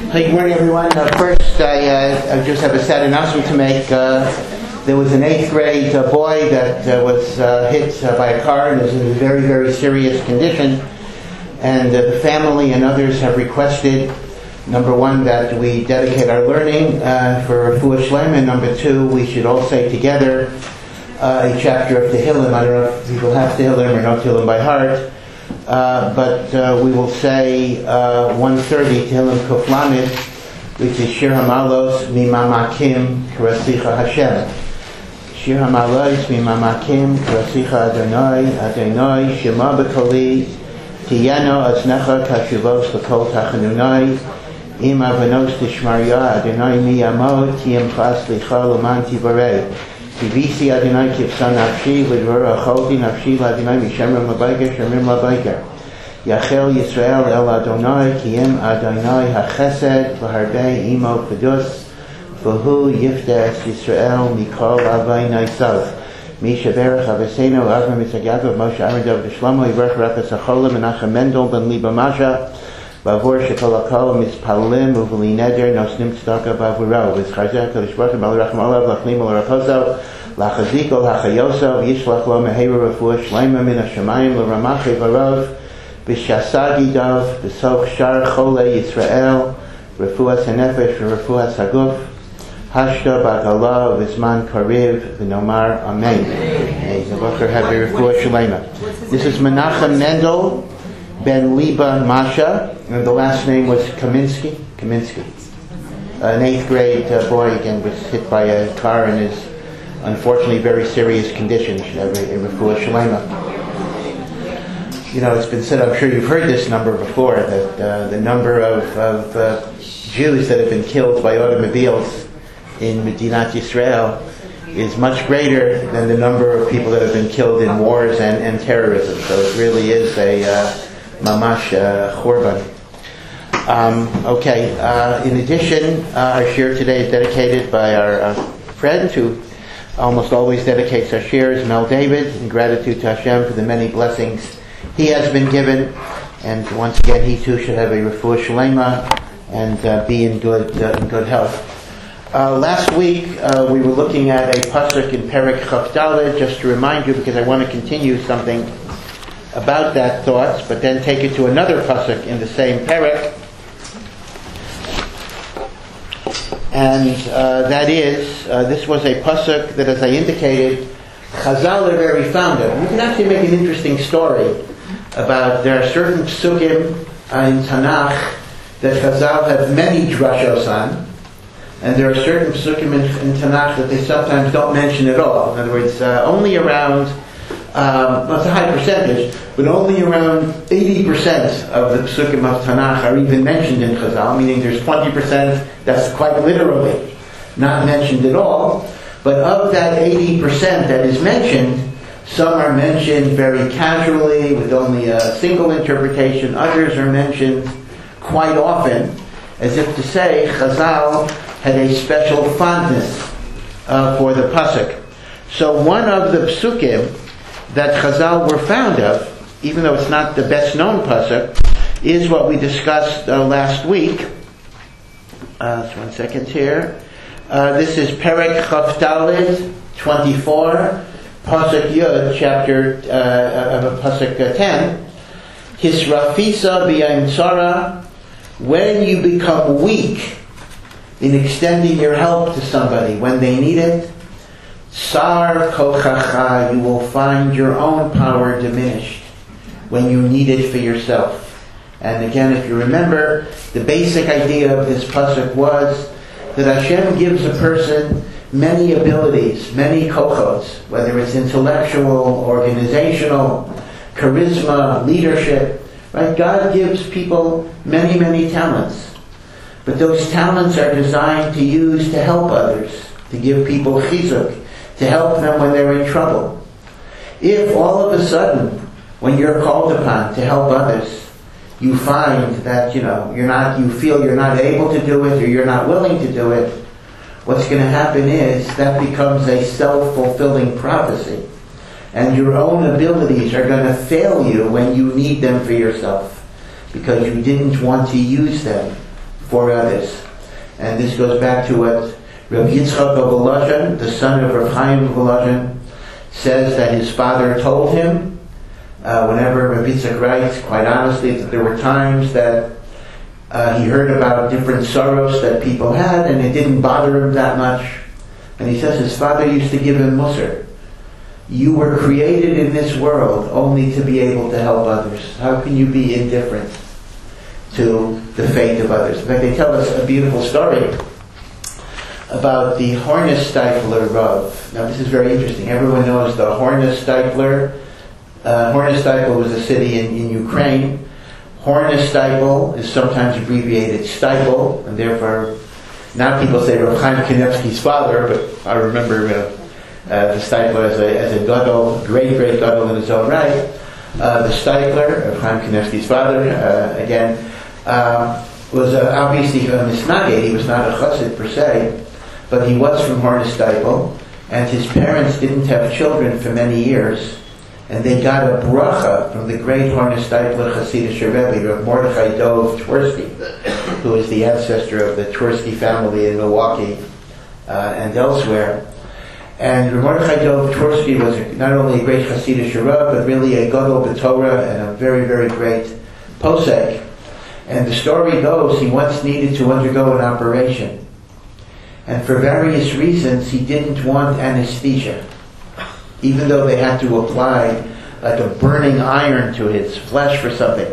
Hey, good morning, everyone. First, I just have a sad announcement to make. There was an 8th grade boy that was hit by a car and is in a very, very serious condition. And the family and others have requested, number one, that we dedicate our learning for Refuah Shlema, and number two, we should all say together a chapter of Tehillim. I don't know if people have Tehillim or know Tehillim by heart. But we will say 130 Tehillim Kuf Lamed, which is Shir Hamalos Mimamakim Karasicha Hashem. Shir Hamalos Mimamakim Karasicha Adonai Adonai Shema B'Koli Tiyano Aznecha Kashuvos L'Kol Tachanunai Im Avanos Tishmarya Adonai Miyamot Tiyam Chas Licha L'man Tivarei Tivisi Adonai Kivsan Nafshi L'Dvora Acholti Nafshi L'Adonai Mishemrim L'Bayker Shemrim L'Bayker Yachel Yisrael El Adonai Kiyim Adonai HaChesed V'Harbei Imo Kedus V'Hu Yiftes Yisrael Mikol Avay Naisav Misha Berach Aveseno Avram Yitzhak Moshe Aaron David Shlomo Yivrach Rakas Acholim Menachem Mendel Ben Liba Masha Bavur Shekol Akol Mispallim Uvli Neder Nosnim Tzedaka Bavuro V'Schazek Kodesh Baruch Hu Malurach Malav Lachlim L'Rapozo Lachazikol Hachayoso Yishlach Lo Meheira Refuah Shlema Min HaShamayim L'Ramachi Varov B'Shasagi Dov B'Soch Shar Chole Yisrael Refuah Hanefesh Refuah Haguf Hashta B'Gala V'Zman Kariv V'Nomar Amen. Zabocher have a Refuah Shlema. This is Menachem Mendel Ben Liba Masha, and the last name was Kaminsky. An 8th grade boy, again, was hit by a car and is unfortunately very serious condition. Should have a Refuah Shlema. You know, it's been said, I'm sure you've heard this number before, that the number of Jews that have been killed by automobiles in Medinat Yisrael is much greater than the number of people that have been killed in wars and terrorism. So it really is a mamash churban. In addition, our shir today is dedicated by our friend who almost always dedicates our shirs, Mel David, in gratitude to Hashem for the many blessings he has been given. And once again, he too should have a refuah shlema and be in good health. Last week, we were looking at a pasuk in Perek Chaf Daled, just to remind you, because I want to continue something about that thought, but then take it to another pasuk in the same Perek. And that is, this was a pasuk that, as I indicated, Chazal are very fond of. We can actually make an interesting story about, there are certain psukim in Tanakh that Chazal have many drashos on, and there are certain psukim in Tanakh that they sometimes don't mention at all. In other words, only around, it's a high percentage, but only around 80% of the psukim of Tanakh are even mentioned in Chazal, meaning there's 20% that's quite literally not mentioned at all. But of that 80% that is mentioned, some are mentioned very casually with only a single interpretation. Others are mentioned quite often, as if to say Chazal had a special fondness for the pasuk. So one of the psukim that Chazal were fond of, even though it's not the best known pasuk, is what we discussed last week. Just 1 second here. This is Perek Chaf Daled 24, pasuk Yud, chapter pasuk 10. Hisrafisa b'yayim tzara, when you become weak in extending your help to somebody when they need it, Sar kochacha, you will find your own power diminished when you need it for yourself. And again, if you remember, the basic idea of this pasuk was that Hashem gives a person many abilities, many kochos, whether it's intellectual, organizational, charisma, leadership, right? God gives people many, many talents. But those talents are designed to use to help others, to give people chizuk, to help them when they're in trouble. If all of a sudden, when you're called upon to help others, you find that, you feel you're not able to do it or you're not willing to do it, what's going to happen is that becomes a self-fulfilling prophecy. And your own abilities are going to fail you when you need them for yourself, because you didn't want to use them for others. And this goes back to what Rabbi Yitzchak of Volozhin, the son of Rav Chaim of Volozhin, says that his father told him, whenever Rabbi Yitzchak writes, quite honestly, that there were times that he heard about different sorrows that people had, and it didn't bother him that much. And he says his father used to give him musar. You were created in this world only to be able to help others. How can you be indifferent to the fate of others? In fact, they tell us a beautiful story about the Hornesteipler Rav. Now this is very interesting. Everyone knows the Hornesteipler. Hornesteipler was a city in Ukraine. Hornesteipel is sometimes abbreviated Steipel, and therefore now people say Rav Chaim Kanievsky's father, but I remember the Steipler as a gadol, great gadol in his own right. The Steipler, Rav Chaim Kanievsky's father, was obviously a misnaged. He was not a chassid per se, but he was from Hornesteipel, and his parents didn't have children for many years, and they got a bracha from the great Hornesteipler Hasidic Rebbe, Rav Mordechai Dov Twersky, who is the ancestor of the Twersky family in Milwaukee and elsewhere. And Rav Mordechai Dov Twersky was not only a great Hasidic Rebbe, but really a gadol b'Torah and a very, very great posek. And the story goes, he once needed to undergo an operation. And for various reasons, he didn't want anesthesia, even though they had to apply like a burning iron to his flesh for something.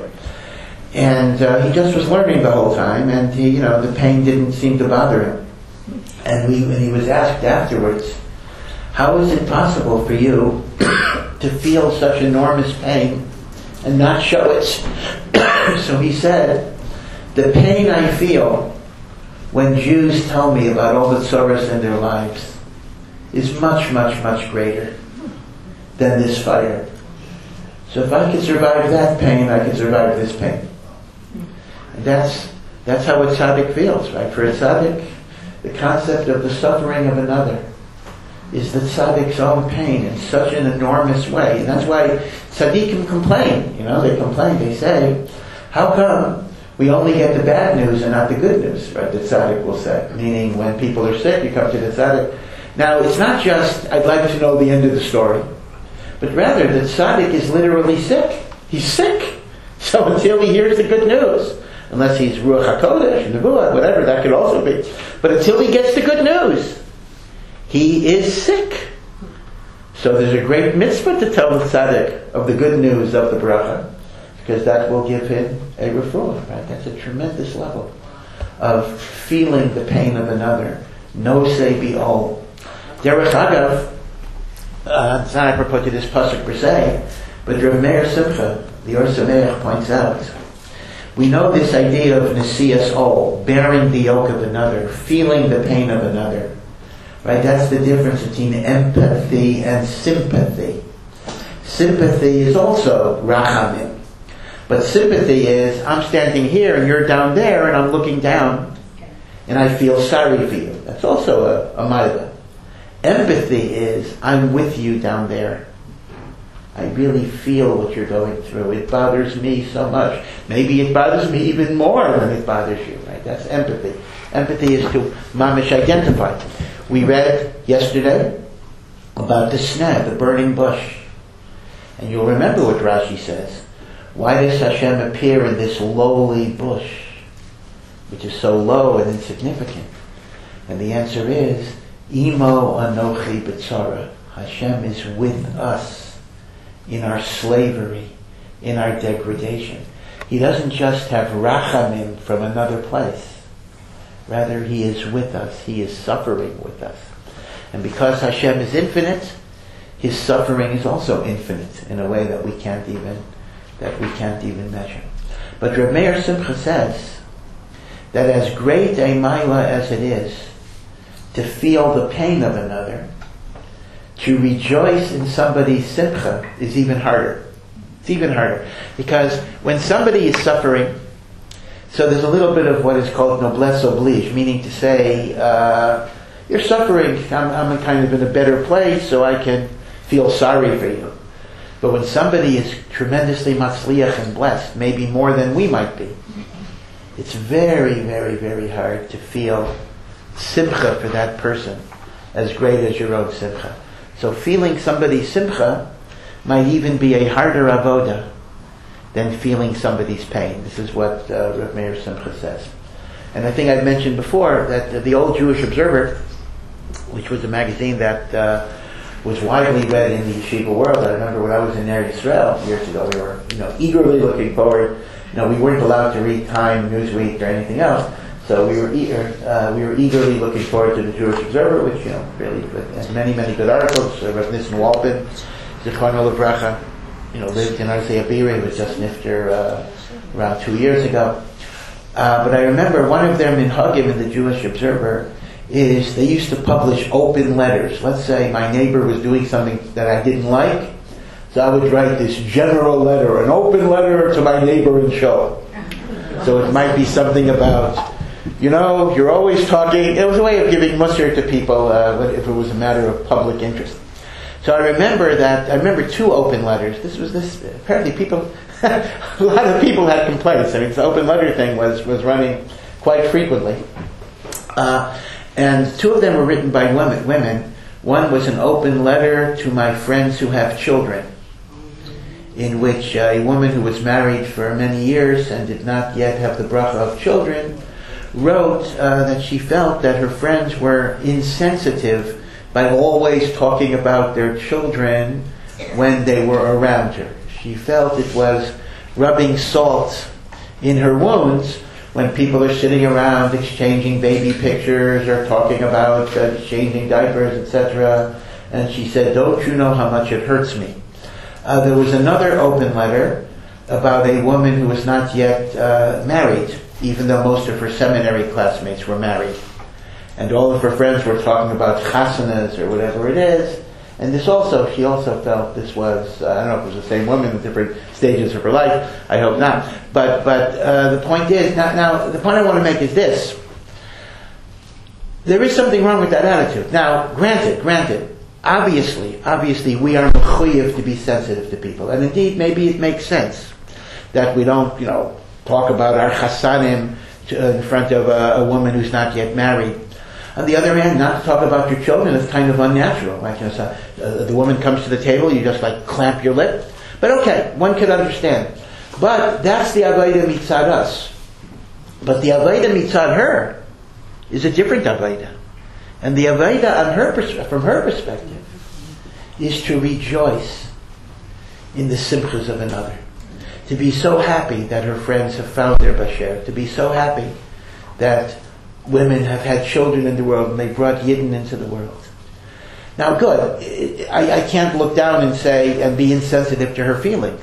And he just was learning the whole time, and the pain didn't seem to bother him. And when he was asked afterwards, how is it possible for you to feel such enormous pain and not show it? So he said, the pain I feel when Jews tell me about all the tzoros in their lives is much, much, much greater than this fire. So if I could survive that pain, I could survive this pain. And that's how a tzaddik feels, right? For a tzaddik, the concept of the suffering of another is the tzaddik's own pain in such an enormous way. And that's why tzaddikim complain. They complain. They say, how come we only get the bad news and not the good news, right? The tzaddik will say. Meaning, when people are sick, you come to the tzaddik. Now, it's not just, I'd like to know the end of the story, but rather, the tzaddik is literally sick. He's sick. So until he hears the good news, unless he's Ruach HaKodesh, Nebuah, whatever, that could also be. But until he gets the good news, he is sick. So there's a great mitzvah to tell the tzaddik of the good news of the bracha, because that will give him a refuah, right? That's a tremendous level of feeling the pain of another. No say be all. Derech Agav, it's not apropos to this pasuk per se, but Rav Meir Simcha, the Or Sameach, points out, we know this idea of Nesias Ol, bearing the yoke of another, feeling the pain of another. Right? That's the difference between empathy and sympathy. Sympathy is also rachamim. But sympathy is, I'm standing here and you're down there and I'm looking down and I feel sorry for you. That's also a maila. Empathy is, I'm with you down there. I really feel what you're going through. It bothers me so much. Maybe it bothers me even more than it bothers you. Right? That's empathy. Empathy is to mamish identify. We read yesterday about the sneh, the burning bush. And you'll remember what Rashi says. Why does Hashem appear in this lowly bush, which is so low and insignificant? And the answer is, Imo Anochi B'tzara. Hashem is with us in our slavery, in our degradation. He doesn't just have rachamim from another place. Rather, He is with us. He is suffering with us. And because Hashem is infinite, His suffering is also infinite in a way that we can't even measure. But Rav Meir Simcha says that as great a maila as it is to feel the pain of another, to rejoice in somebody's simcha is even harder. It's even harder. Because when somebody is suffering, so there's a little bit of what is called noblesse oblige, meaning to say, you're suffering, I'm kind of in a better place, so I can feel sorry for you. But when somebody is tremendously matzliach and blessed, maybe more than we might be, it's very, very, very hard to feel simcha for that person as great as your own simcha. So feeling somebody's simcha might even be a harder avoda than feeling somebody's pain. This is what Rav Meir Simcha says. And I think I've mentioned before that the old Jewish Observer, which was a magazine that was widely read in the yeshiva world. I remember when I was in Eretz Yisrael years ago, we were eagerly looking forward. We weren't allowed to read Time, Newsweek, or anything else. So we were eagerly looking forward to the Jewish Observer, which really had many, many good articles. Rav Nissen Walpin, Zichrono Livracha, lived in Arsei Abiri, was just nifter around 2 years ago. But I remember one of their minhagim in the Jewish Observer is they used to publish open letters. Let's say my neighbor was doing something that I didn't like, so I would write this general letter, an open letter to my neighbor and show it. So it might be something about, you're always talking. It was a way of giving mussar to people if it was a matter of public interest. So I remember 2 open letters. Apparently people, a lot of people had complaints. This open letter thing was running quite frequently. And 2 of them were written by women. One was an open letter to my friends who have children, in which a woman who was married for many years and did not yet have the bracha of children wrote that she felt that her friends were insensitive by always talking about their children when they were around her. She felt it was rubbing salt in her wounds when people are sitting around exchanging baby pictures or talking about changing diapers, etc. And she said, "Don't you know how much it hurts me?" There was another open letter about a woman who was not yet married, even though most of her seminary classmates were married. And all of her friends were talking about chasanas or whatever it is. And she also felt this was, I don't know if it was the same woman at different stages of her life, I hope not. But the point is, now the point I want to make is this. There is something wrong with that attitude. Now, granted, obviously we are mechuyev to be sensitive to people. And indeed, maybe it makes sense that we don't, talk about our chasanim in front of a woman who's not yet married. On the other hand, not to talk about your children is kind of unnatural. Right? The woman comes to the table, you just clamp your lip. But okay, one could understand. But that's the Avodah mitzad us. But the Avodah mitzad her is a different Avodah. And the Avodah from her perspective is to rejoice in the simchas of another. To be so happy that her friends have found their basher. To be so happy that women have had children in the world and they brought Yidden into the world. Now good, I can't look down and be insensitive to her feelings.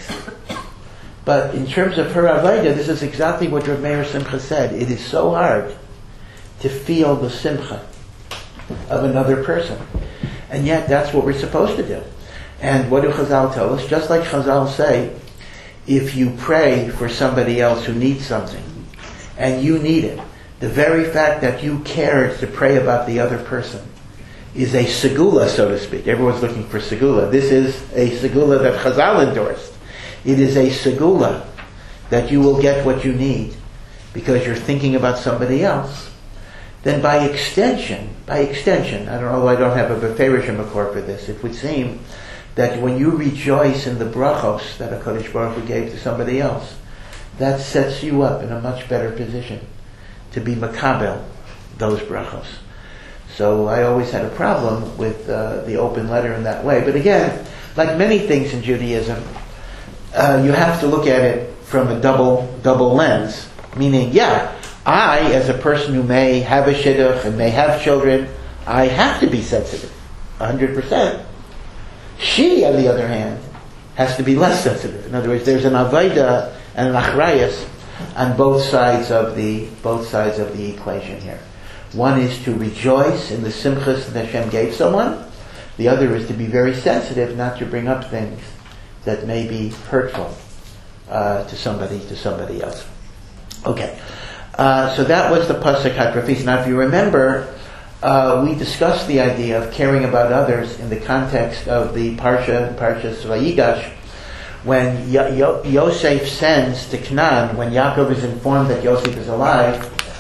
But in terms of her Avodah, this is exactly what Rav Meir Simcha said. It is so hard to feel the simcha of another person. And yet that's what we're supposed to do. And what do Chazal tell us? Just like Chazal say, if you pray for somebody else who needs something, and you need it, the very fact that you cared to pray about the other person is a segula, so to speak. Everyone's looking for segula. This is a segula that Chazal endorsed. It is a segula that you will get what you need because you're thinking about somebody else. Then by extension, I don't have a Beferishim Makor for this, it would seem that when you rejoice in the brachos that HaKadosh Baruch Hu gave to somebody else, that sets you up in a much better position to be makabel those brachos. So I always had a problem with the open letter in that way. But again, like many things in Judaism, you have to look at it from a double lens. Meaning, I, as a person who may have a shidduch and may have children, I have to be sensitive, 100%. She, on the other hand, has to be less sensitive. In other words, there's an avodah and an achrayus on both sides of the equation here. One is to rejoice in the simchas that Hashem gave someone. The other is to be very sensitive, not to bring up things that may be hurtful to somebody else. Okay, so that was the pasuk hatrafis. Now, if you remember, we discussed the idea of caring about others in the context of the Parshas Vayigash, when Yosef sends to Canaan, when Yaakov is informed that Yosef is alive,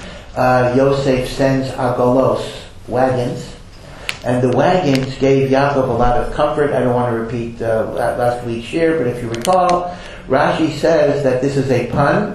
Yosef sends agolos, wagons, and the wagons gave Yaakov a lot of comfort. I don't want to repeat last week's share, but if you recall, Rashi says that this is a pun.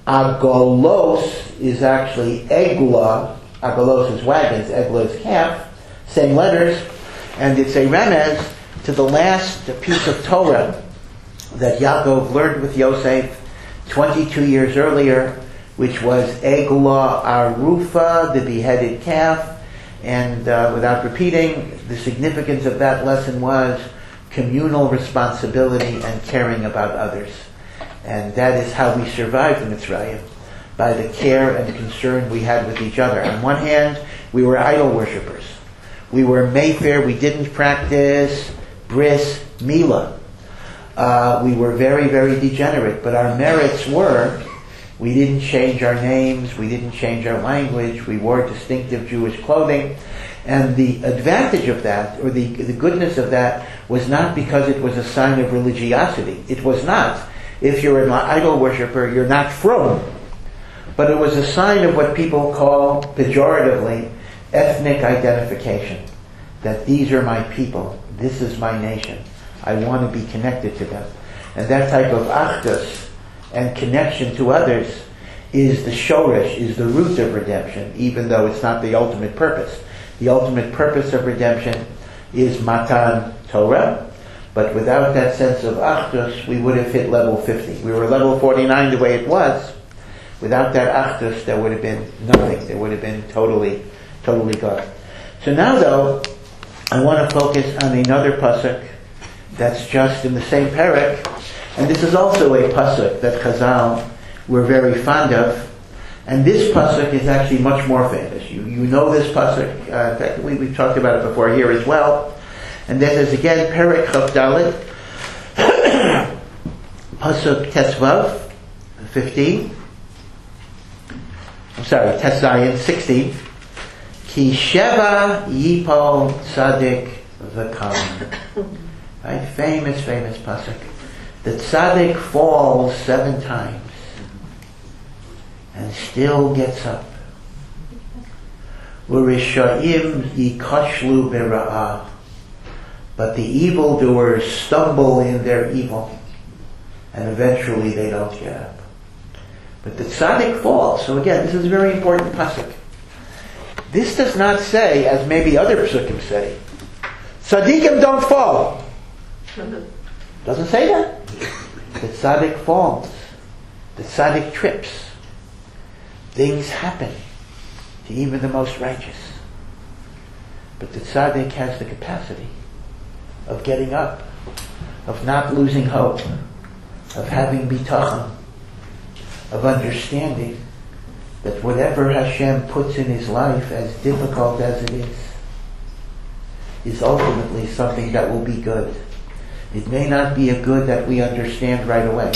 Agolos is actually egla. Agolos is wagons, egla is calf. Same letters, and it's a remez to the last piece of Torah that Yaakov learned with Yosef 22 years earlier, which was Egla Arufa, the beheaded calf. And without repeating, the significance of that lesson was communal responsibility and caring about others. And that is how we survived in Mitzrayim, by the care and concern we had with each other. On one hand, we were idol worshippers. We were Mayfair. We didn't practice bris milah. We were very, very degenerate. But our merits were, we didn't change our names. We didn't change our language. We wore distinctive Jewish clothing. And the advantage of that, or the goodness of that, was not because it was a sign of religiosity. It was not. If you're an idol worshiper, you're not from. But it was a sign of what people call, pejoratively, ethnic identification. That these are my people. This is my nation. I want to be connected to them. And that type of achdus and connection to others is the shoresh, is the root of redemption, even though it's not the ultimate purpose. The ultimate purpose of redemption is matan Torah, but without that sense of achdus, we would have hit level 50. We were level 49 the way it was. Without that achdus, there would have been nothing. There would have been totally gone. So now, though, I want to focus on another pasuk that's just in the same parak, and this is also a pasuk that Chazal were very fond of. And this pasuk is actually much more famous. You know this pasuk. In fact, we've talked about it before here as well. And that is again Perek Chaf Dalet, pasuk Tesvav, 15. I'm sorry, Tesayin 16. Ki Sheva Yipol Tzadik V'Kam. Right? Famous pasuk. The tzaddik falls 7 times and still gets up. U'risha'im yikashlu bera'ah. But the evildoers stumble in their evil, and eventually they don't get up. But the tzaddik falls. So again, this is a very important pasuk. This does not say, as maybe other pasukim say, tzaddikim don't fall. Doesn't say that. The tzaddik falls. The tzaddik trips. Things happen to even the most righteous. But the tzaddik has the capacity of getting up, of not losing hope, of having bitachon, of understanding that whatever Hashem puts in his life, as difficult as it is ultimately something that will be good. It may not be a good that we understand right away.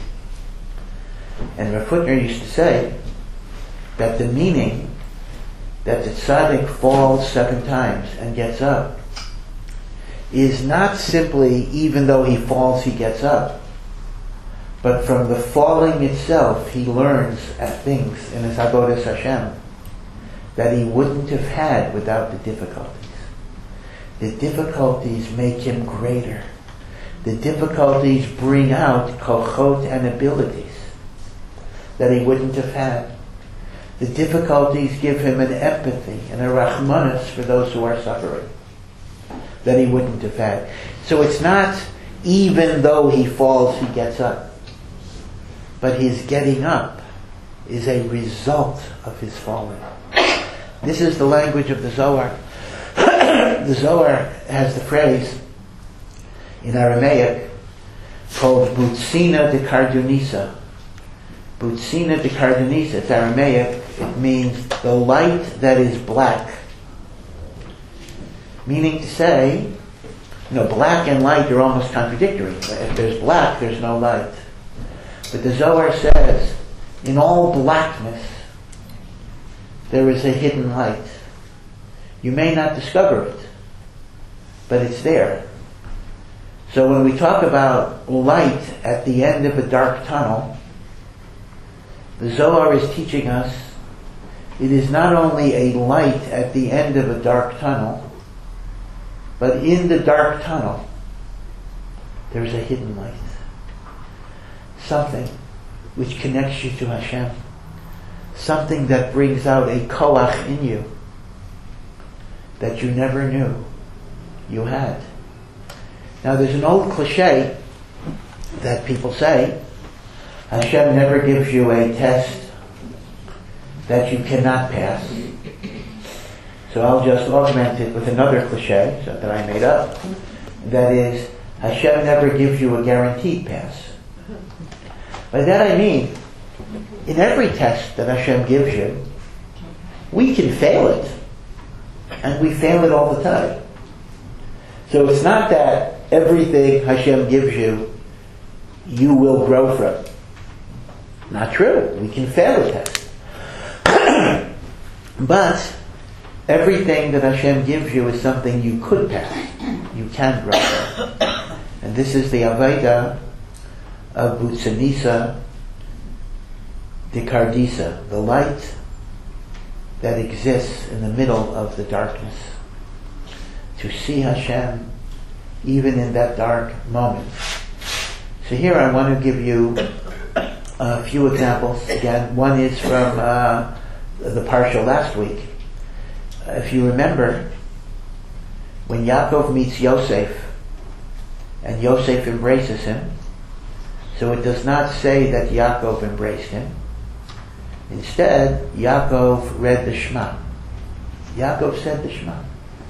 And Rav Hutner used to say that the meaning that the tzaddik falls 7 times and gets up is not simply even though he falls he gets up, but from the falling itself he learns at things in his avodas Hashem that he wouldn't have had without the difficulties. The difficulties make him greater. The difficulties bring out kochot and abilities that he wouldn't have had. The difficulties give him an empathy and a rachmanis for those who are suffering that he wouldn't have had. So it's not even though he falls he gets up, but his getting up is a result of his falling. This is the language of the Zohar. The Zohar has the phrase in Aramaic called Butsina de Kardunisa. Butsina de Kardunisa, it's Aramaic. It means the light that is black. Meaning to say, black and light are almost contradictory. If there's black, there's no light. But the Zohar says, in all blackness, there is a hidden light. You may not discover it, but it's there. So when we talk about light at the end of a dark tunnel, the Zohar is teaching us it is not only a light at the end of a dark tunnel, but in the dark tunnel there's a hidden light. Something which connects you to Hashem. Something that brings out a koach in you that you never knew you had. Now there's an old cliche that people say, Hashem never gives you a test that you cannot pass. So I'll just augment it with another cliche that I made up. That is, Hashem never gives you a guaranteed pass. By that I mean, in every test that Hashem gives you, we can fail it. And we fail it all the time. So it's not that everything Hashem gives you, you will grow from. Not true. We can fail a test. But everything that Hashem gives you is something you could pass. You can grow from. And this is the Avodah of Butsanisa Dikardisa, the light that exists in the middle of the darkness. To see Hashem even in that dark moment. So here I want to give you a few examples. Again, one is from the parsha last week. If you remember, when Yaakov meets Yosef, and Yosef embraces him, so it does not say that Yaakov embraced him. Instead, Yaakov read the Shema. Yaakov said the Shema.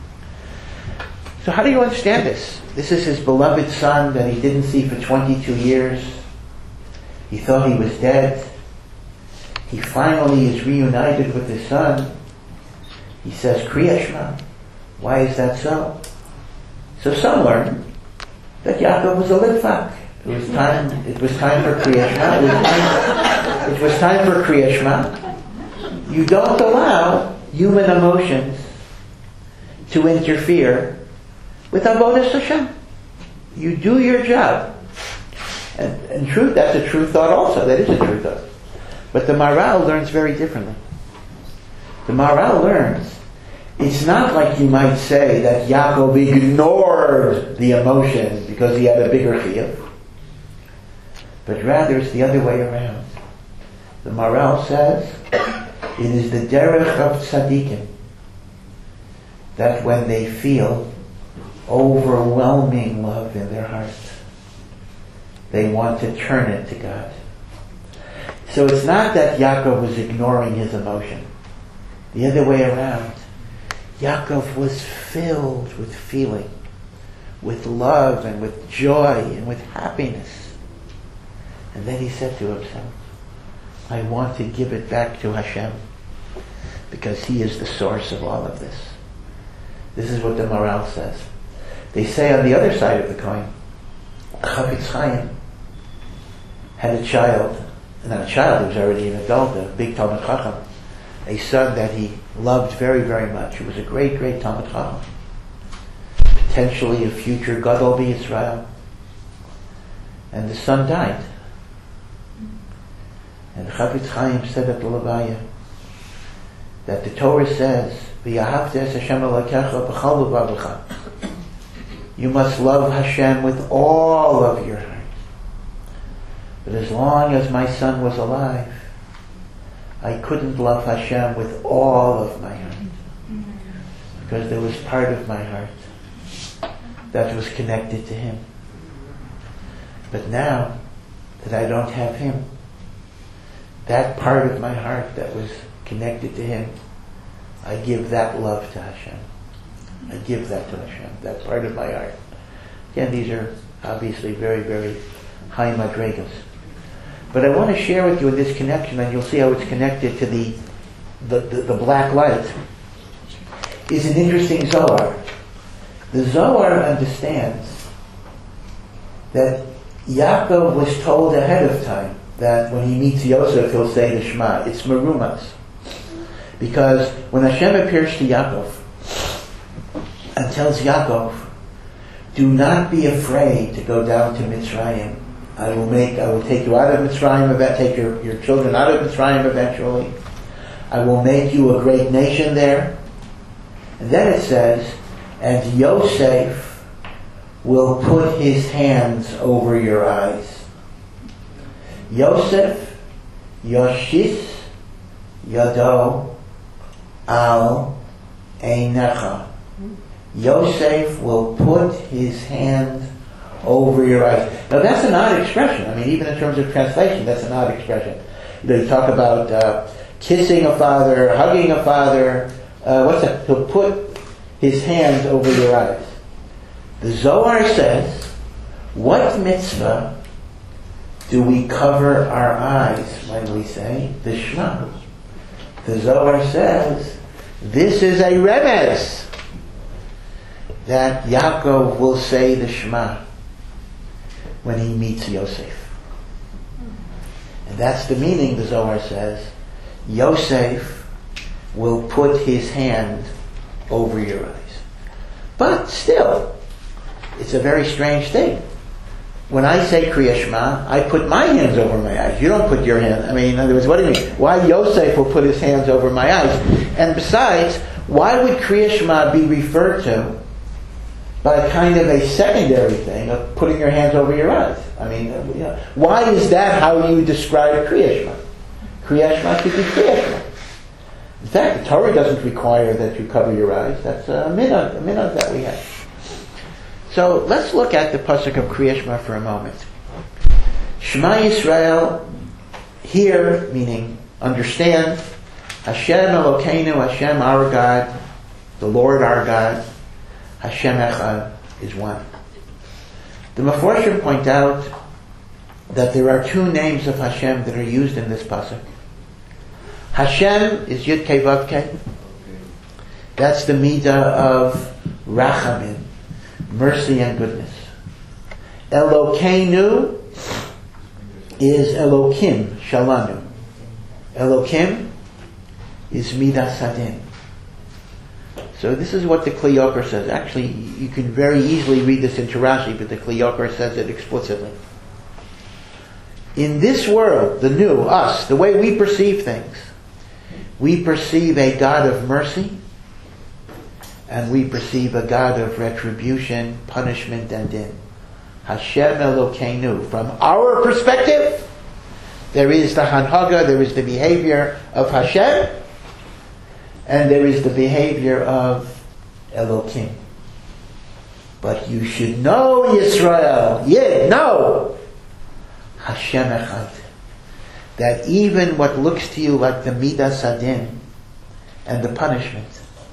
So how do you understand this? This is his beloved son that he didn't see for 22 years. He thought he was dead. He finally is reunited with his son. He says, Kriya Shema. Why is that so? So some learn that Yaakov was a litvak. It was time for Kriya Shema. It was time for Kriya Shema. You don't allow human emotions to interfere with Avodas Hashem. You do your job. And in truth, that's a true thought also. That is a true thought. But the Maharal learns very differently. The Maharal learns, it's not like you might say that Yaakov ignored the emotion because he had a bigger chiyuv. But rather it's the other way around. The Maharal says, it is the derech of tzaddikim that when they feel overwhelming love in their hearts, they want to turn it to God. So it's not that Yaakov was ignoring his emotion. The other way around. Yaakov was filled with feeling, with love and with joy and with happiness. And then he said to himself, I want to give it back to Hashem because He is the source of all of this. This is what the Maharal says. They say on the other side of the coin, Chafetz Chaim had a child, not a child, he was already an adult, a big Talmid Chacham, a son that he loved very, very much. He was a great, great Talmid Chacham. Potentially a future Gadol B'Yisrael. And the son died. And Chafetz Chaim said at the Levaya that the Torah says, V'yahavta es Hashem Elokecha b'chol levavecha. You must love Hashem with all of your heart. But as long as my son was alive, I couldn't love Hashem with all of my heart. Because there was part of my heart that was connected to Him. But now that I don't have Him, that part of my heart that was connected to Him, I give that love to Hashem. I give that to Hashem, that part of my heart. Again, these are obviously very, very high madrigas. But I want to share with you in this connection, and you'll see how it's connected to the black light, is an interesting Zohar. The Zohar understands that Yaakov was told ahead of time that when he meets Yosef, he'll say the Shema. It's merumas. Because when Hashem appears to Yaakov and tells Yaakov, do not be afraid to go down to Mitzrayim. I will take you out of Mitzrayim, take your children out of Mitzrayim eventually. I will make you a great nation there. And then it says, and Yosef will put his hands over your eyes. Yosef, Yoshis, Yado, Al, Einecha. Yosef will put his hand over your eyes. Now that's an odd expression. I mean, even in terms of translation, that's an odd expression. You talk about kissing a father, hugging a father. What's that? He'll put his hands over your eyes. The Zohar says, what mitzvah do we cover our eyes when we say the Shema? The Zohar says, this is a remez that Yaakov will say the Shema when he meets Yosef. And that's the meaning, the Zohar says. Yosef will put his hand over your eyes. But still, it's a very strange thing. When I say Kriya Shema, I put my hands over my eyes. You don't put your hand. I mean, in other words, what do you mean? Why Yosef will put his hands over my eyes? And besides, why would Kriya Shema be referred to by kind of a secondary thing of putting your hands over your eyes? I mean, why is that how you describe Kriya Shema? Kriya Shema should be Kriya Shema. In fact, the Torah doesn't require that you cover your eyes. That's a minhag that we have. So let's look at the pasuk of Kriya Shema for a moment. Shema Yisrael, hear, meaning understand, Hashem Elokeinu, Hashem our God, the Lord our God, Hashem Echad is one. The Meforshim point out that there are two names of Hashem that are used in this pasuk. Hashem is Yud Kei Vav Kei. That's the midah of Rachamim, mercy and goodness. Elokeinu is Elokim, Shalanu. Elokim is Midas Hadin. So this is what the Kli Yakar says. Actually, you can very easily read this into Rashi, but the Kli Yakar says it explicitly. In this world, the new, us, the way we perceive things, we perceive a God of mercy, and we perceive a God of retribution, punishment, and din. Hashem Elokeinu. From our perspective, there is the hanhaga, there is the behavior of Hashem, and there is the behavior of Elokim. But you should know, Yisrael, know, Hashem Echad, that even what looks to you like the Midas Hadin and the punishment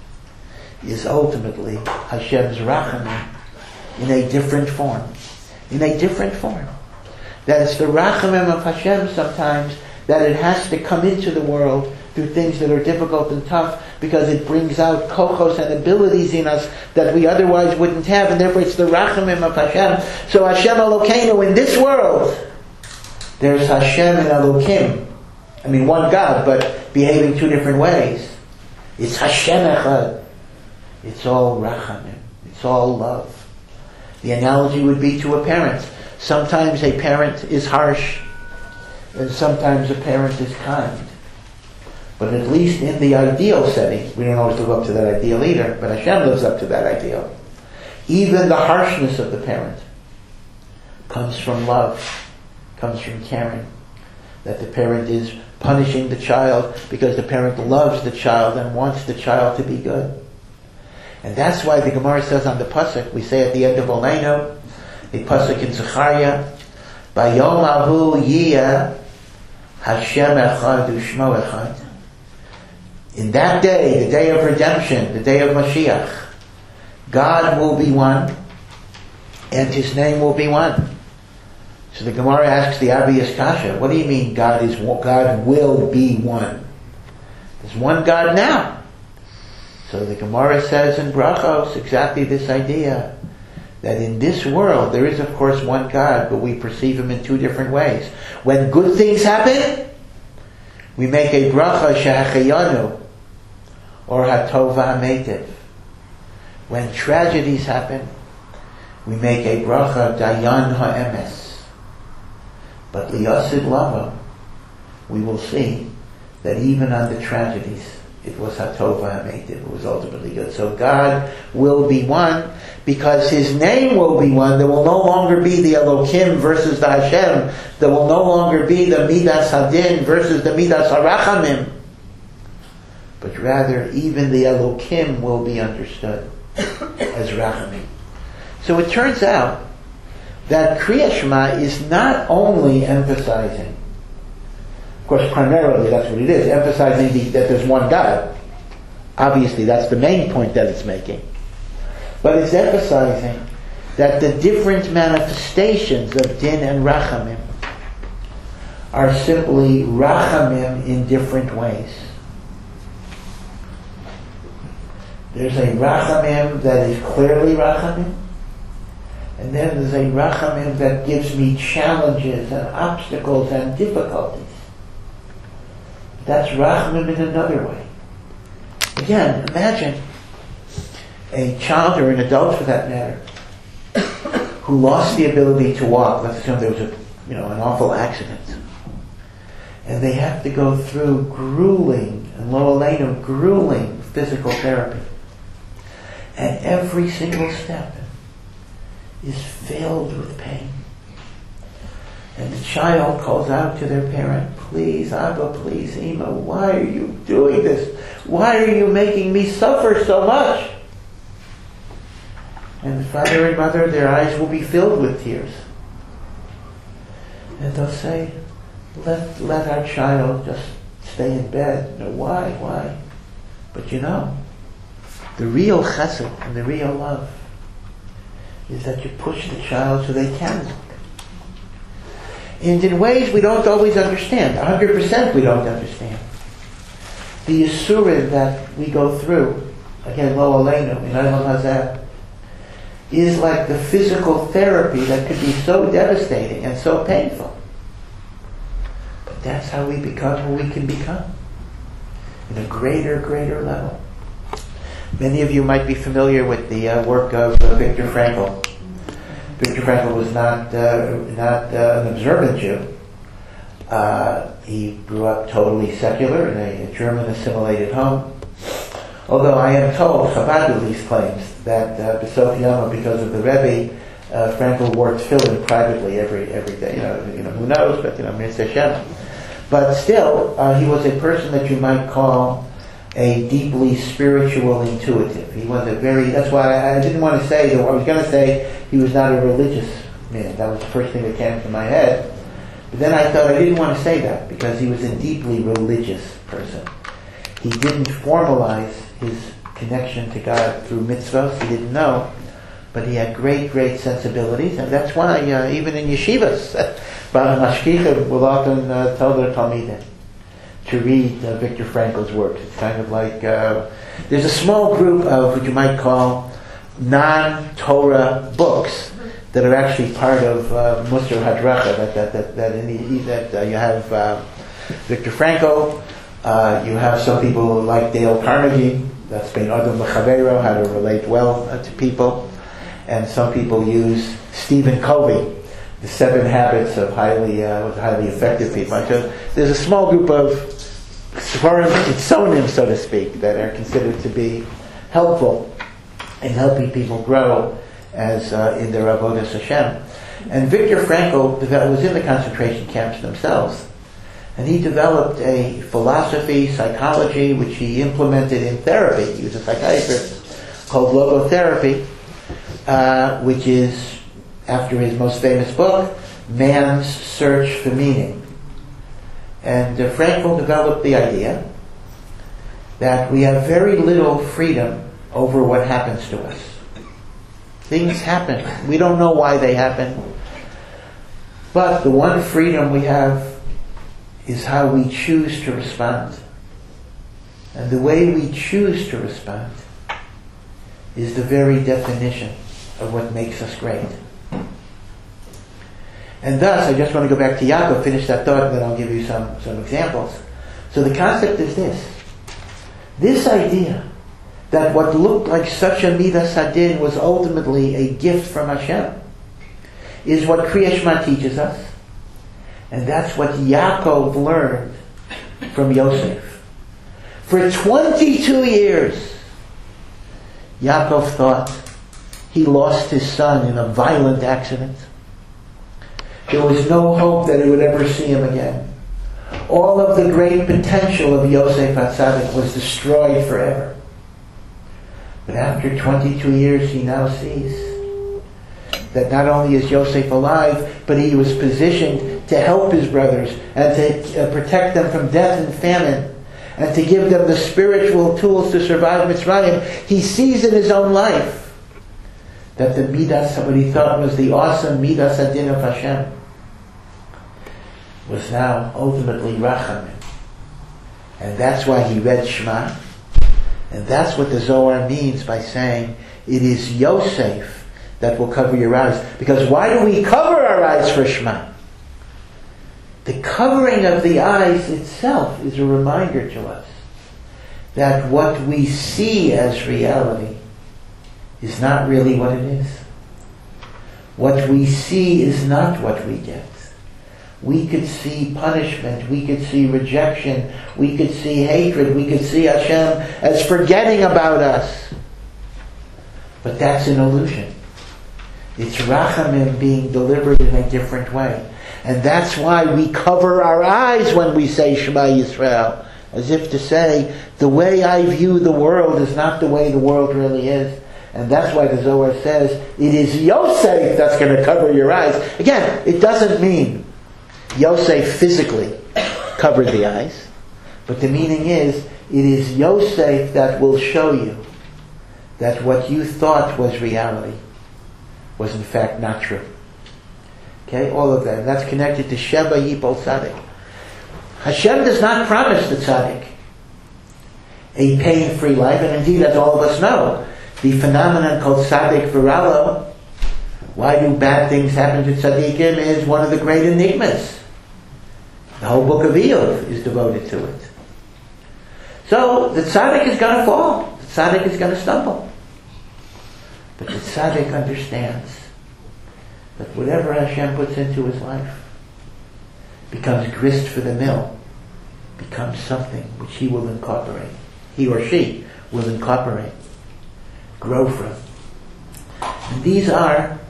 is ultimately Hashem's Rachamim in a different form. In a different form. That it's the Rachamim of Hashem sometimes that it has to come into the world through things that are difficult and tough because it brings out kochos and abilities in us that we otherwise wouldn't have, and therefore it's the Rachamim of Hashem. So Hashem Elokeinu, in this world, there's Hashem and Elokim. I mean, one God, but behaving two different ways. It's Hashem Echad. It's all Rachamim. It's all love. The analogy would be to a parent. Sometimes a parent is harsh, and sometimes a parent is kind. But at least in the ideal setting, we don't always live up to that ideal either, but Hashem lives up to that ideal. Even the harshness of the parent comes from love, comes from caring. That the parent is punishing the child because the parent loves the child and wants the child to be good. And that's why the Gemara says on the pasuk, we say at the end of Oleinu, the pasuk in Zechariah, Bayom ahu yiyah Hashem echad u'shmo echad. In that day, the day of redemption, the day of Mashiach, God will be one, and His name will be one. So the Gemara asks the obvious kasha, what do you mean God will be one? There's one God now. So the Gemara says in Brachos exactly this idea, that in this world there is of course one God, but we perceive Him in two different ways. When good things happen, we make a bracha shehachayanu, or hatov ha'metiv. When tragedies happen, we make a bracha dayan ha'emes. But liyasid lava, we will see that even on the tragedies, it was hatova ha'meitiv, it was ultimately good. So God will be one, because His name will be one. There will no longer be the Elokim versus the Hashem. There will no longer be the Midas Hadin versus the Midas Harachamim. But rather, even the Elokim will be understood as Rachamim. So it turns out that Kriya Shema is not only emphasizing, of course primarily that's what it is, emphasizing that there's one God. Obviously that's the main point that it's making. But it's emphasizing that the different manifestations of Din and Rachamim are simply Rachamim in different ways. There's a Rachamim that is clearly Rachamim, and then there's a Rachamim that gives me challenges and obstacles and difficulties. That's Rachamim in another way. Again, imagine a child or an adult for that matter who lost the ability to walk. Let's assume there was an awful accident. And they have to go through grueling physical therapy. And every single step is filled with pain. And the child calls out to their parent, "Please, Abba, please, Ima, why are you doing this? Why are you making me suffer so much?" And the father and mother, their eyes will be filled with tears. And they'll say, let our child just stay in bed. No, why? But the real chesed and the real love is that you push the child so they can look. And in ways we don't always understand. 100% we don't understand. The Yisurim that we go through, again, Lo Aleinu, in Olam Hazeh, is like the physical therapy that could be so devastating and so painful. But that's how we become who we can become. In a greater level. Many of you might be familiar with the work of Viktor Frankl. Viktor Frankl was not an observant Jew. He grew up totally secular in a German assimilated home. Although I am told, Chabad at least claims that B'Sof Yama, because of the Rebbe, Frankl wore tefillin privately every day. Who knows? But Mitzvah Hashem. But still, he was a person that you might call a deeply spiritual intuitive. He was that's why I didn't want to say, I was going to say he was not a religious man. That was the first thing that came to my head. But then I thought I didn't want to say that because he was a deeply religious person. He didn't formalize his connection to God through mitzvahs. He didn't know. But he had great sensibilities. And that's why even in yeshivas, Ba'al Mashkicha will often tell their Talmidim to read Viktor Frankl's works. It's kind of like, there's a small group of what you might call non-Torah books that are actually part of Musar Hadracha, that you have Viktor Frankl, you have some people like Dale Carnegie, that's been Adam L'Chavero, how to relate well to people, and some people use Stephen Covey, The 7 Habits of Highly Effective People. So there's a small group of Sfarim Kitzonim, so to speak, that are considered to be helpful in helping people grow as in their avodas Hashem. And Viktor Frankl was in the concentration camps themselves, and he developed a philosophy, psychology, which he implemented in therapy. He was a psychiatrist, called logotherapy, which is, after his most famous book, Man's Search for Meaning. And Frankl developed the idea that we have very little freedom over what happens to us. Things happen. We don't know why they happen. But the one freedom we have is how we choose to respond. And the way we choose to respond is the very definition of what makes us great. And thus, I just want to go back to Yaakov, finish that thought, and then I'll give you some examples. So the concept is this. This idea that what looked like such a midas hadin was ultimately a gift from Hashem, is what Kriya Shema teaches us. And that's what Yaakov learned from Yosef. For 22 years, Yaakov thought he lost his son in a violent accident. There was no hope that he would ever see him again. All of the great potential of Yosef HaTzadik was destroyed forever. But after 22 years, he now sees that not only is Yosef alive, but he was positioned to help his brothers and to protect them from death and famine, and to give them the spiritual tools to survive Mitzrayim. He sees in his own life that the midas, what he thought was the awesome midas hadin of Hashem, was now ultimately rachamim. And that's why he read Shema. And that's what the Zohar means by saying it is Yosef that will cover your eyes. Because why do we cover our eyes for Shema? The covering of the eyes itself is a reminder to us that what we see as reality is not really what it is. What we see is not what we get. We could see punishment, we could see rejection, we could see hatred, we could see Hashem as forgetting about us. But that's an illusion. It's Rachamim being delivered in a different way. And that's why we cover our eyes when we say Shema Yisrael, as if to say, the way I view the world is not the way the world really is. And that's why the Zohar says, it is Yosef that's going to cover your eyes. Again, it doesn't mean Yosef physically covered the eyes, but the meaning is, it is Yosef that will show you that what you thought was reality was in fact not true. Okay, all of that. And that's connected to Sheba Yipol Tzadik. Hashem does not promise the Tzadik a pain-free life, and indeed, as all of us know, the phenomenon called Tzadik Viralo, why do bad things happen to Tzadikim, is one of the great enigmas. The whole book of Iyov is devoted to it. So, the Tzadik is going to fall. The Tzadik is going to stumble. But the Tzadik understands that whatever Hashem puts into his life becomes grist for the mill, becomes something which he will incorporate. He or she will incorporate, grow from. And these are,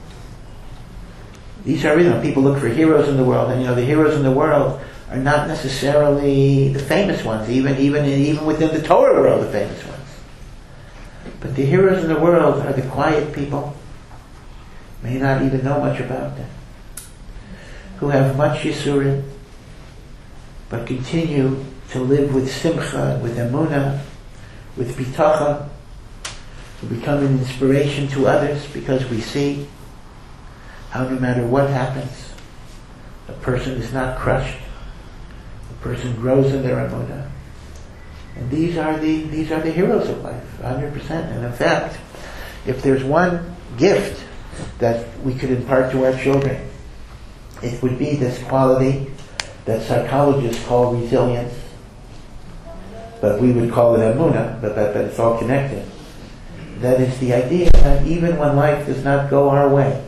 people look for heroes in the world, and the heroes in the world are not necessarily the famous ones, even within the Torah world, the famous ones. But the heroes in the world are the quiet people, may not even know much about them, who have much yisurim, but continue to live with simcha, with emunah, with bitachon, who become an inspiration to others because we see how no matter what happens, a person is not crushed. A person grows in their emunah. And these are the heroes of life, 100%. And in fact, if there's one gift that we could impart to our children, it would be this quality that psychologists call resilience, but we would call it emunah, but it's all connected. That is the idea that even when life does not go our way,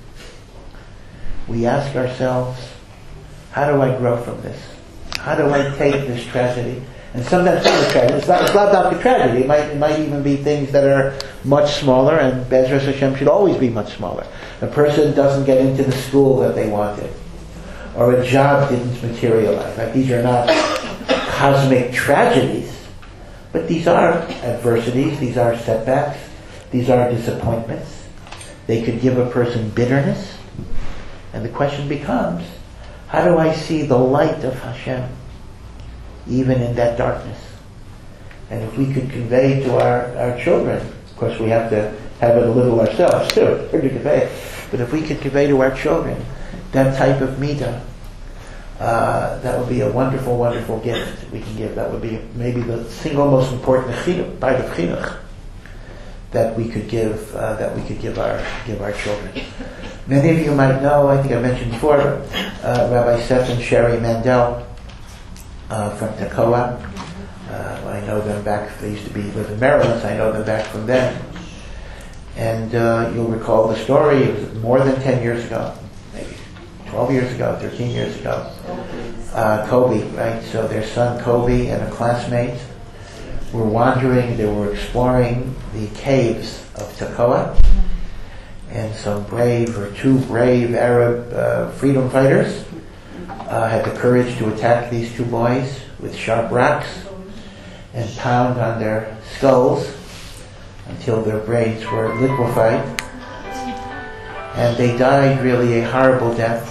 we ask ourselves, how do I grow from this? How do I take this tragedy? And sometimes it's not a tragedy. It's not about the tragedy. It might even be things that are much smaller, and Bezras Hashem should always be much smaller. A person doesn't get into the school that they wanted, or a job didn't materialize. Like, these are not cosmic tragedies, but these are adversities, these are setbacks, these are disappointments. They could give a person bitterness, and the question becomes, how do I see the light of Hashem even in that darkness? And if we could convey to our children, of course we have to have it a little ourselves too, to convey it, but if we could convey to our children that type of midah, that would be a wonderful, wonderful gift we can give. That would be maybe the single most important bite of chinuch that we could give our children. Many of you might know, I think I mentioned before, Rabbi Seth and Sherry Mandel from Tekoa. I know them back, they used to live in Maryland, so I know them back from then. And you'll recall the story, it was more than 10 years ago, maybe 12 years ago, 13 years ago. Kobe, right? So their son Kobe and a classmate were wandering, they were exploring the caves of Tekoa, and two brave Arab freedom fighters had the courage to attack these two boys with sharp rocks and pound on their skulls until their brains were liquefied. And they died really a horrible death.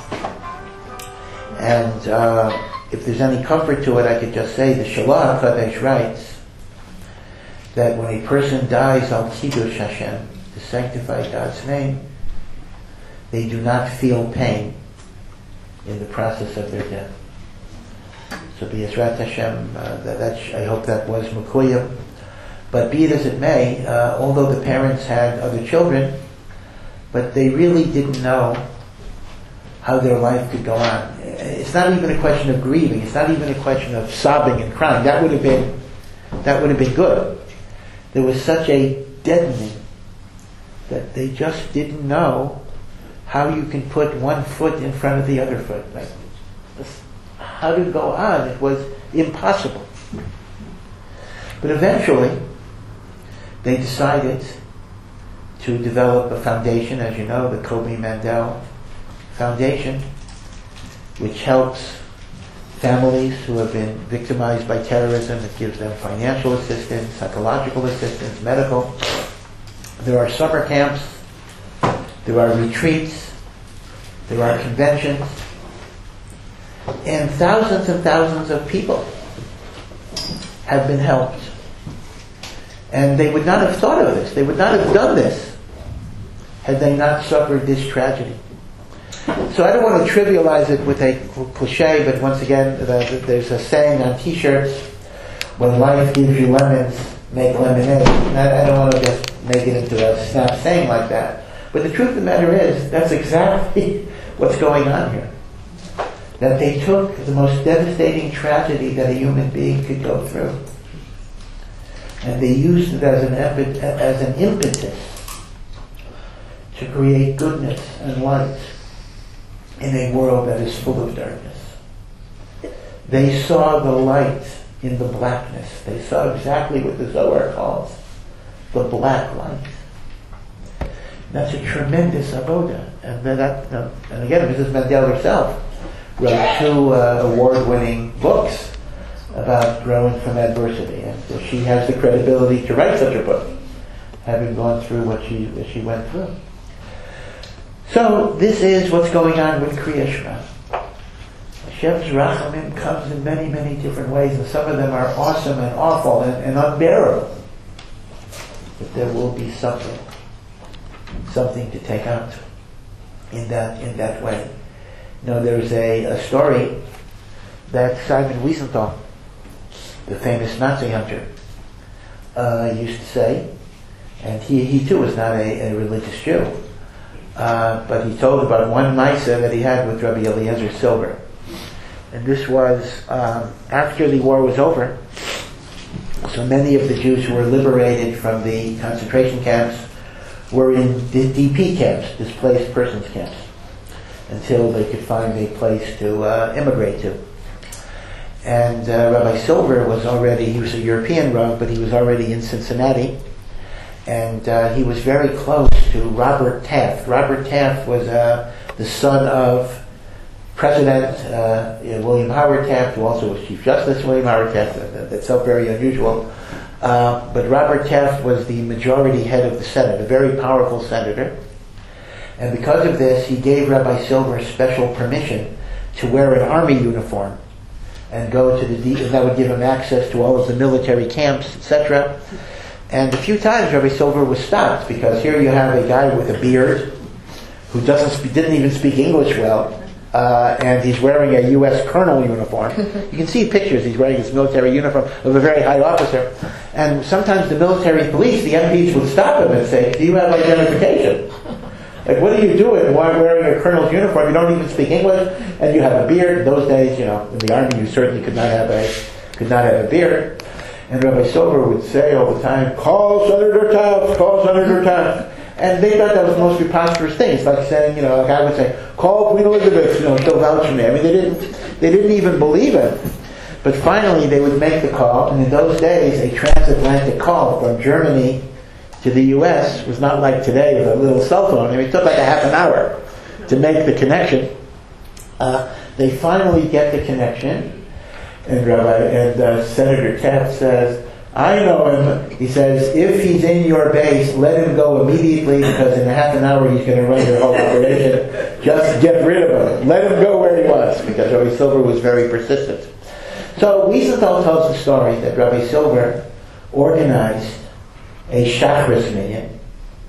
And if there's any comfort to it, I could just say the Shalach HaKadosh writes that when a person dies al Kiddush Hashem, to sanctify God's name, they do not feel pain in the process of their death. So B'ezrat Hashem, I hope that was Mekuyim. But be it as it may, although the parents had other children, but they really didn't know how their life could go on. It's not even a question of grieving. It's not even a question of sobbing and crying. That would have been good. There was such a deadening that they just didn't know how you can put one foot in front of the other foot. Like, how to go on? It was impossible. But eventually, they decided to develop a foundation, as you know, the Kobe Mandel Foundation, which helps families who have been victimized by terrorism. It gives them financial assistance, psychological assistance, medical. There are summer camps, there are retreats, there are conventions, and thousands of people have been helped. And they would not have thought of this. They would not have done this had they not suffered this tragedy. So I don't want to trivialize it with a cliche, but once again, there's a saying on T-shirts, when life gives you lemons, make lemonade. And I don't want to just make it into a snap saying like that. But the truth of the matter is, that's exactly what's going on here. That they took the most devastating tragedy that a human being could go through, and they used it as an impetus to create goodness and light in a world that is full of darkness. They saw the light in the blackness. They saw exactly what the Zohar calls the black light. That's a tremendous avoda. And again, Mrs. Mandel herself wrote 2 award-winning books about growing from adversity. And so she has the credibility to write such a book, having gone through what she went through. So this is what's going on with Kriya Shema. Hashem's Rachamim comes in many different ways, and some of them are awesome and awful and unbearable. But there will be something to take out in that way. You know, there's a story that Simon Wiesenthal, the famous Nazi hunter, used to say, and he too was not a religious Jew, but he told about one Maisa that he had with Rabbi Eliezer Silver. And this was after the war was over. So many of the Jews who were liberated from the concentration camps were in DP camps, displaced persons camps, until they could find a place to immigrate to. And Rabbi Silver he was a European Rav, but he was already in Cincinnati, and he was very close to Robert Taft. Robert Taft was the son of President William Howard Taft, who also was Chief Justice William Howard Taft. That's so very unusual. But Robert Taft was the majority head of the Senate, a very powerful senator. And because of this, he gave Rabbi Silver special permission to wear an army uniform and go to and that would give him access to all of the military camps, etc. And a few times Rabbi Silver was stopped, because here you have a guy with a beard who didn't even speak English well, and he's wearing a U.S. colonel uniform. You can see pictures. He's wearing his military uniform of a very high officer. And sometimes the military police, the MPs, would stop him and say, "Do you have identification? Like, what are you doing? Why wearing a colonel's uniform? You don't even speak English, and you have a beard." In those days, in the army, you certainly could not have a beard. And Rabbi Silver would say all the time, call Senator Taft, call Senator Taft. And they thought that was the most preposterous thing. It's like saying, like I would say, call Queen Elizabeth, she'll vouch for me. I mean, they didn't even believe it. But finally they would make the call, and in those days a transatlantic call from Germany to the US was not like today with a little cell phone. I mean, it took like a half an hour to make the connection. They finally get the connection, and Senator Taft says, I know him. He says, if he's in your base, let him go immediately, because in a half an hour he's going to run your whole operation. Just get rid of him. Let him go where he was, because Rabbi Silver was very persistent. So Wiesenthal tells the story that Rabbi Silver organized a Shachris minyan,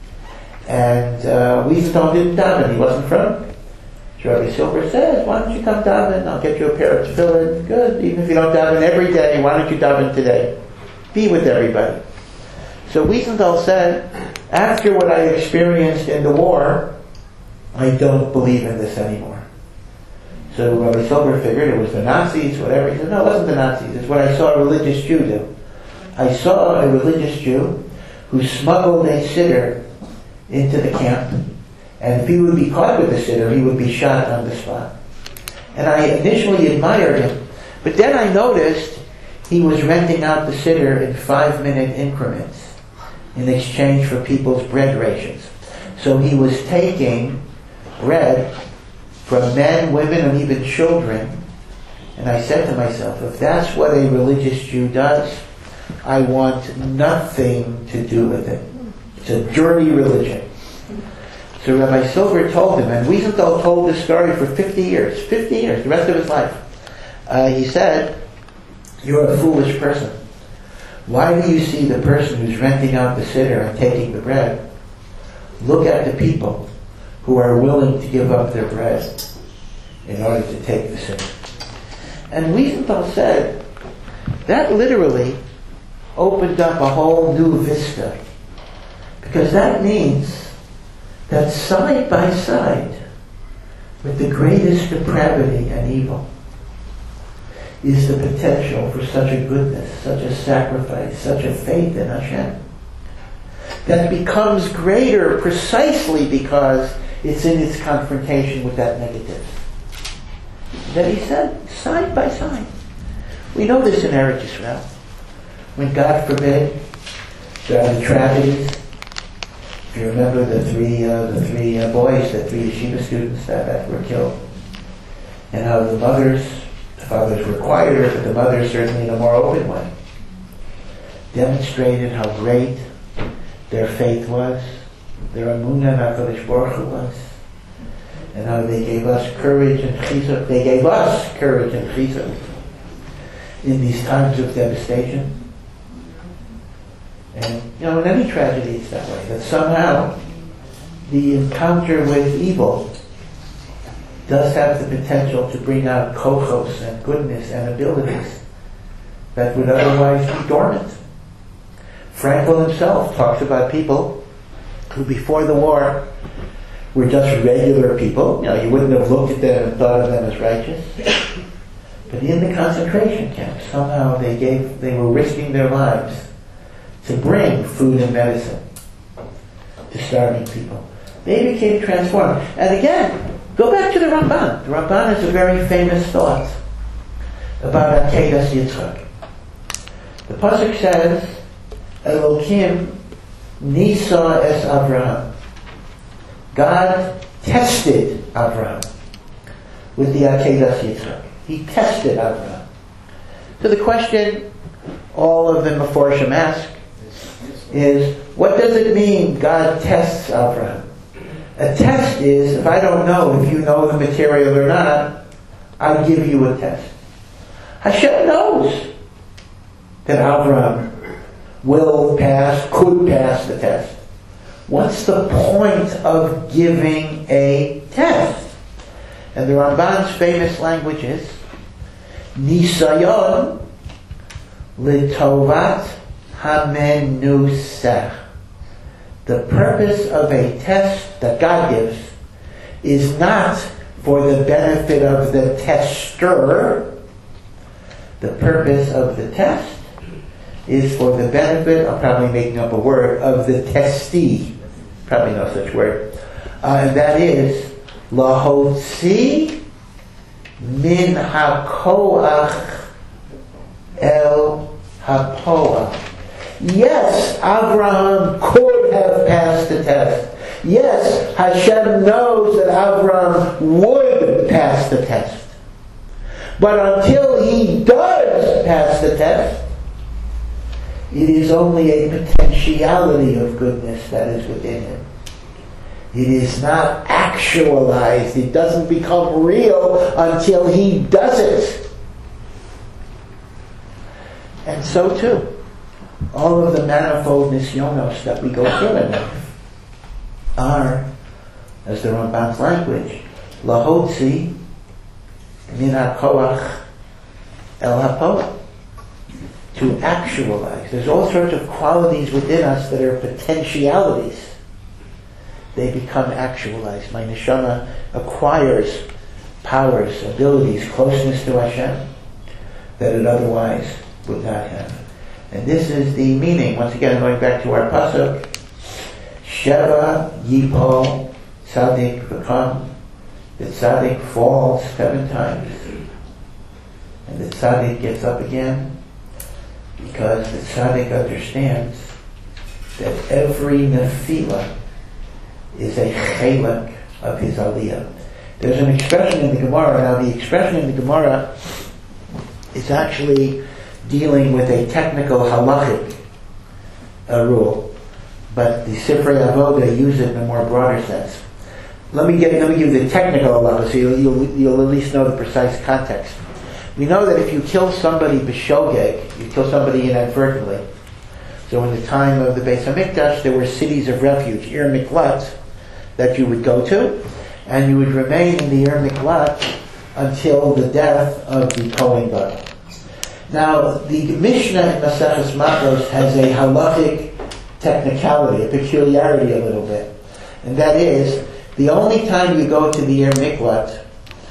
and Wiesenthal didn't daven. He wasn't from. So Rabbi Silver says, why don't you come daven? I'll get you a pair of tefillin. Good. Even if you don't daven every day, why don't you daven today? Be with everybody. So Wiesenthal said, after what I experienced in the war, I don't believe in this anymore. So Rabbi Silver figured it was the Nazis, whatever. He said, no, it wasn't the Nazis. It's what I saw a religious Jew do. I saw a religious Jew who smuggled a siddur into the camp, and if he would be caught with the siddur, he would be shot on the spot. And I initially admired him, but then I noticed he was renting out the siddur in 5-minute increments in exchange for people's bread rations. So he was taking bread from men, women, and even children. And I said to myself, if that's what a religious Jew does, I want nothing to do with it. It's a dirty religion. So Rabbi Silver told him, and Wiesenthal told this story for 50 years, the rest of his life. He said, you're a foolish person. Why do you see the person who's renting out the siddur and taking the bread? Look at the people who are willing to give up their bread in order to take the siddur. And Wiesenthal said, that literally opened up a whole new vista. Because that means that side by side with the greatest depravity and evil is the potential for such a goodness, such a sacrifice, such a faith in Hashem that becomes greater precisely because it's in its confrontation with that negative. That he said, side by side. We know this in Eretz Yisrael. When, God forbid, there are the tragedies. If you remember the three boys, the 3 yeshiva students that were killed, and how the fathers were quieter, but the mothers certainly in a more open way, demonstrated how great their faith was, their emunah in HaKadosh Baruch Hu was, and how they gave us courage and chizuk. They gave us courage and chizuk in these times of devastation. And, in any tragedy it's that way, that somehow the encounter with evil does have the potential to bring out kochos and goodness and abilities that would otherwise be dormant. Frankl himself talks about people who before the war were just regular people. You wouldn't have looked at them and thought of them as righteous. But in the concentration camps, somehow they were risking their lives to bring food and medicine to starving people. They became transformed. And again, go back to the Ramban. The Ramban has a very famous thought about Akedas Yitzchak. The pasuk says, Elokim Nisa es Avraham. God tested Avraham with the Akedas Yitzchak. He tested Avraham. So the question all of the Meforshim ask is, what does it mean God tests Avraham? A test is, if I don't know if you know the material or not, I give you a test. Hashem knows that Avraham will pass, could pass the test. What's the point of giving a test? And the Ramban's famous language is, Nisayon litovat hamenusach. The purpose of a test that God gives is not for the benefit of the tester. The purpose of the test is for the benefit, I'm probably making up a word, of the testee. Probably no such word. And that is, lahotzi min hakoach el hapoach. Yes, Abraham could have passed the test. Yes, Hashem knows that Abraham would pass the test. But until he does pass the test, it is only a potentiality of goodness that is within him. It is not actualized. It doesn't become real until he does it. And so too, all of the manifold nisyonos that we go through in life are, as the Ramban's language, lahotzi min hakoach el hapoach, to actualize. There's all sorts of qualities within us that are potentialities. They become actualized. My neshama acquires powers, abilities, closeness to Hashem that it otherwise would not have. And this is the meaning, once again going back to our pasuk, Sheva Yipol Tzadik V'Kam, the Tzadik falls 7 times, and the Tzadik gets up again, because the Tzadik understands that every nefila is a chelek of his aliyah. There's an expression in the Gemara. Now the expression in the Gemara is actually dealing with a technical halachic rule, but the Sifrei Avoda use it in a more broader sense. Let me give you the technical halacha so you'll at least know the precise context. We know that if you kill somebody b'shogeg, you kill somebody inadvertently. So in the time of the Beis Hamikdash, there were cities of refuge, Ir Miklat, that you would go to, and you would remain in the Ir Miklat until the death of the Kohen Gadol. Now, the Mishnah in Maseches Makos has a halachic technicality, a peculiarity a little bit, and that is, the only time you go to the Ir Miklat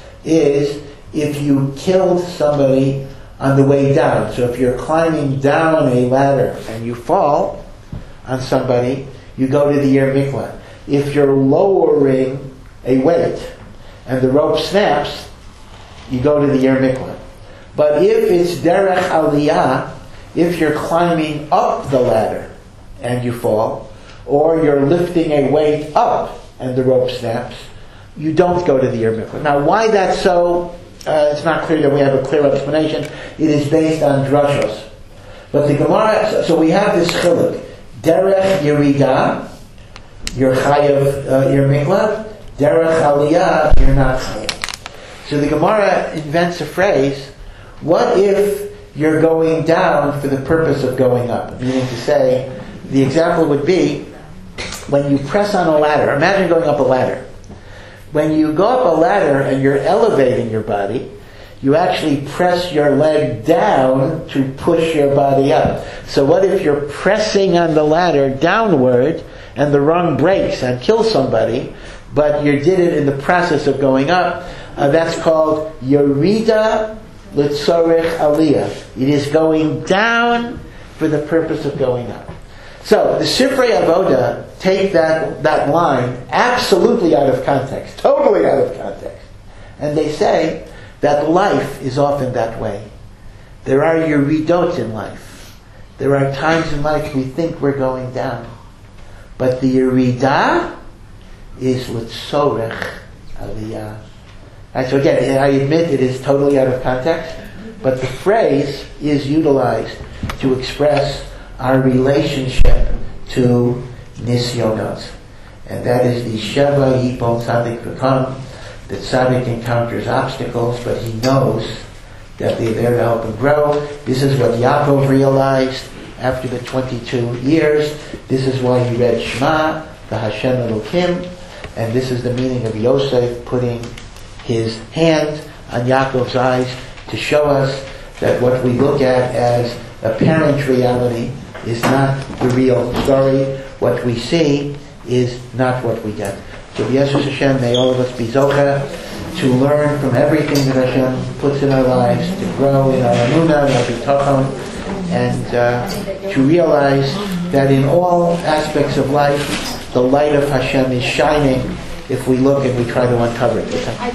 is if you killed somebody on the way down. So if you're climbing down a ladder and you fall on somebody, you go to the Ir Miklat. If you're lowering a weight and the rope snaps, you go to the Ir Miklat. But if it's derech aliyah, if you're climbing up the ladder and you fall, or you're lifting a weight up and the rope snaps, you don't go to the Ir Miklat. Now why that's so, it's not clear that we have a clear explanation. It is based on drashos. But the Gemara, so we have this chiluk. Derech Yerida, you're chayav Ir Miklat. Derech Aliyah, you're not chayav. So the Gemara invents a phrase, what if you're going down for the purpose of going up? Meaning to say, the example would be, when you press on a ladder, imagine going up a ladder. When you go up a ladder and you're elevating your body, you actually press your leg down to push your body up. So what if you're pressing on the ladder downward and the rung breaks and kills somebody, but you did it in the process of going up? That's called Yerida L'Tzorech Aliyah. It is going down for the purpose of going up. So the Sifrei Avoda take that line absolutely out of context, totally out of context. And they say that life is often that way. There are yeridot in life. There are times in life we think we're going down. But the yerida is l'tzorech aliyah. And so again, I admit it is totally out of context, but the phrase is utilized to express our relationship to nisyonot. And that is the Sheva Yipol Tzadik V'Kam. The Tzadik encounters obstacles, but he knows that they're there to help him grow. This is what Yaakov realized after the 22 years. This is why he read Shema, the Hashem Elokim, and this is the meaning of Yosef putting his hand on Yaakov's eyes to show us that what we look at as apparent reality is not the real story. What we see is not what we get. So B'Yeshuas Hashem, may all of us be zocheh to learn from everything that Hashem puts in our lives, to grow in our emunah and our bitachon, and to realize that in all aspects of life, the light of Hashem is shining if we look and we try to uncover it.